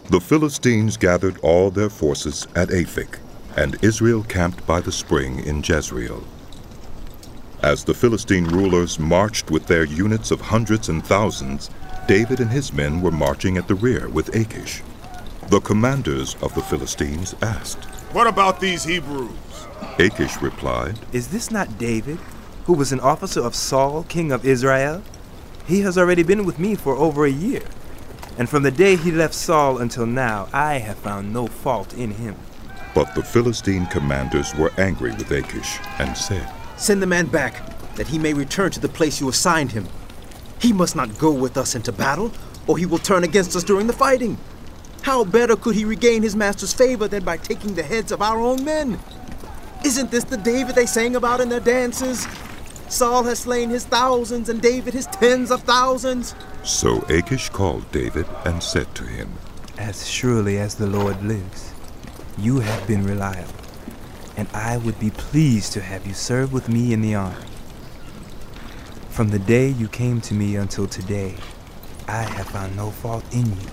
The Philistines gathered all their forces at Aphek, and Israel camped by the spring in Jezreel. As the Philistine rulers marched with their units of hundreds and thousands, David and his men were marching at the rear with Achish. The commanders of the Philistines asked, "What about these Hebrews?" Achish replied, "Is this not David, who was an officer of Saul, king of Israel? He has already been with me for over a year, and from the day he left Saul until now, I have found no fault in him." But the Philistine commanders were angry with Achish and said, "Send the man back, that he may return to the place you assigned him. He must not go with us into battle, or he will turn against us during the fighting. How better could he regain his master's favor than by taking the heads of our own men? Isn't this the David they sang about in their dances? Saul has slain his thousands and David his tens of thousands." So Achish called David and said to him, "As surely as the Lord lives, you have been reliable, and I would be pleased to have you serve with me in the army. From the day you came to me until today, I have found no fault in you.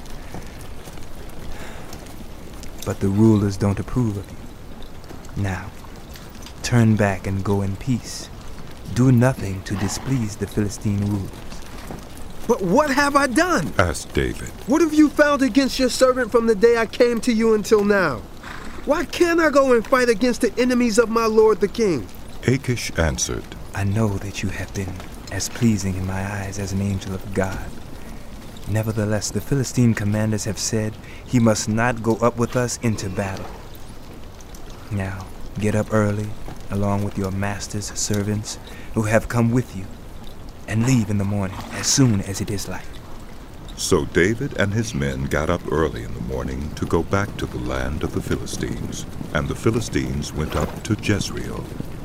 But the rulers don't approve of you. Now, turn back and go in peace. Do nothing to displease the Philistine rulers." "But what have I done?" asked David. "What have you found against your servant from the day I came to you until now? Why can't I go and fight against the enemies of my lord the king?" Achish answered, "I know that you have been as pleasing in my eyes as an angel of God. Nevertheless, the Philistine commanders have said he must not go up with us into battle. Now, get up early, along with your master's servants who have come with you, and leave in the morning as soon as it is light." So David and his men got up early in the morning to go back to the land of the Philistines, and the Philistines went up to Jezreel.